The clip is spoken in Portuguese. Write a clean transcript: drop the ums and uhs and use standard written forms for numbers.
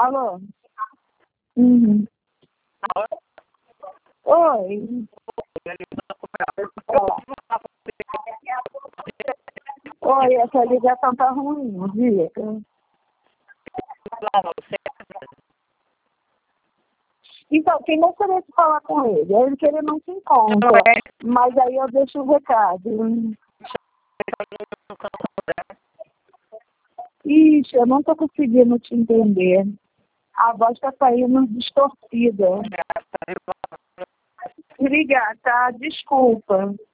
Alô? Uhum. Oi. Ó. Oi, essa ligação tá ruim, diga. Então, quem gostaria de falar com ele? Ele que ele não se encontra, mas aí eu deixo o recado. Ixi, eu não tô conseguindo te entender. A voz tá saindo distorcida. Obrigada, tá? Desculpa.